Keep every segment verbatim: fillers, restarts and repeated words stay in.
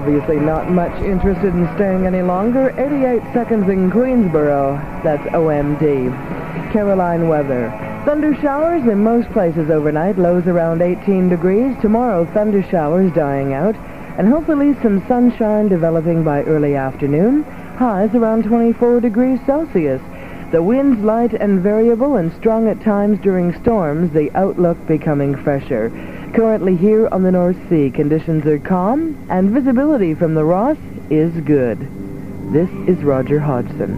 obviously not much interested in staying any longer. eighty-eight seconds in Queensboro. That's O M D. Caroline weather. Thunder showers in most places overnight. Lows around eighteen degrees. Tomorrow, thunder showers dying out. And hopefully some sunshine developing by early afternoon. Highs around twenty-four degrees Celsius. The winds light and variable and strong at times during storms, the outlook becoming fresher. Currently here on the North Sea, conditions are calm and visibility from the Ross is good. This is Roger Hodgson.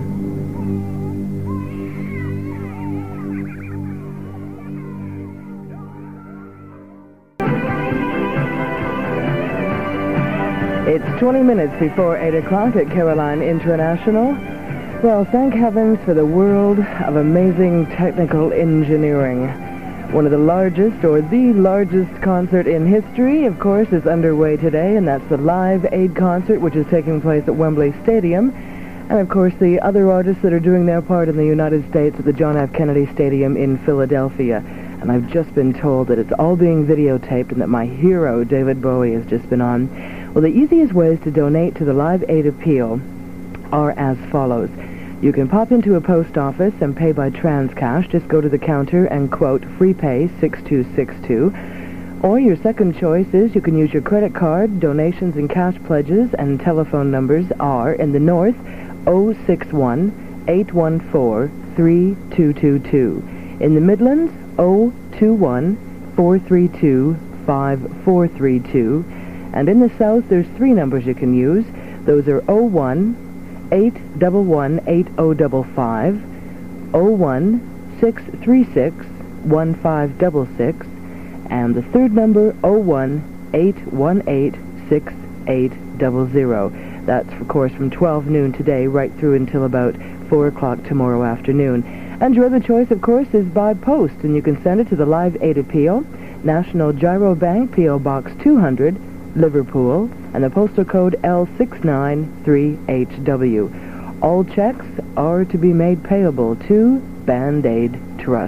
It's twenty minutes before eight o'clock at Caroline International. Well, thank heavens for the world of amazing technical engineering. One of the largest, or the largest concert in history, of course, is underway today, and that's the Live Aid concert, which is taking place at Wembley Stadium. And, of course, the other artists that are doing their part in the United States at the John F. Kennedy Stadium in Philadelphia. And I've just been told that it's all being videotaped and that my hero, David Bowie, has just been on. Well, the easiest ways to donate to the Live Aid appeal are as follows. You can pop into a post office and pay by Transcash. Just go to the counter and quote free pay six two six two. Or your second choice is you can use your credit card. Donations and cash pledges and telephone numbers are in the North oh six one, eight one four, three two two two. In the Midlands oh two one, four three two, five four three two. And in the South there's three numbers you can use. Those are oh one, eight one one, eight oh five five, oh one, six three six, one five six six, and the third number oh one, eight one eight, six eight zero zero. That's, of course, from twelve noon today right through until about four o'clock tomorrow afternoon. And your other choice, of course, is by post, and you can send it to the Live Aid Appeal, National Gyro Bank, P O Box two hundred, Liverpool, and the postal code L six nine three H W. All checks are to be made payable to Band-Aid Trust.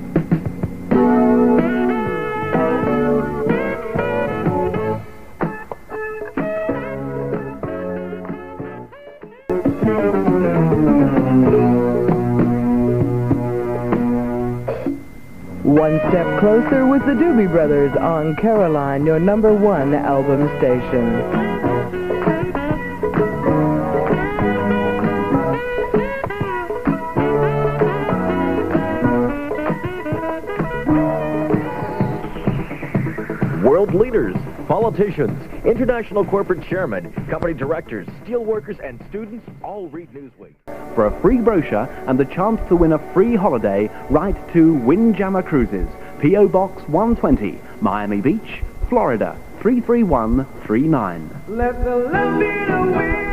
One step closer with the Doobie Brothers on Caroline, your number one album station. World leaders, politicians, international corporate chairmen, company directors, steel workers, and students all read Newsweek. For a free brochure and the chance to win a free holiday, write to Windjammer Cruises, P O Box one twenty, Miami Beach, Florida, three three one three nine. Let the left lead away.